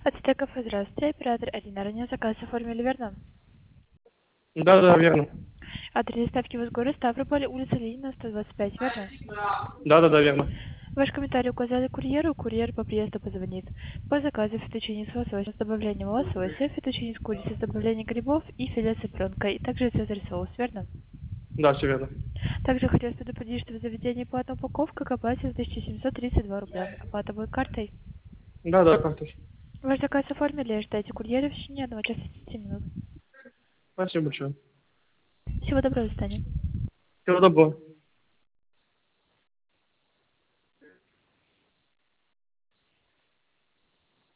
Ацтеков, здравствуйте. Оператор Алина. Ранее заказ оформили, верно? Да, верно. Адрес доставки в город Ставрополь, улица Ленина, 125, верно? Да, верно. Ваш комментарий указали курьеру, курьер по приезду позвонит. По заказу фетучини с лососем с добавлением лосося, фетучини с курицей с добавлением грибов и филе с цыпленкой, и также цезарь соус, верно? Да, все верно. Также хотелось предупредить, что в заведении платная упаковка к оплате 1732 рубля. Оплата будет картой. Да, как-то. Ваш заказ оформили, ждайте курьера в течение 1 часа 10 минут. Спасибо большое. Всего доброго, до свидания. Всего доброго.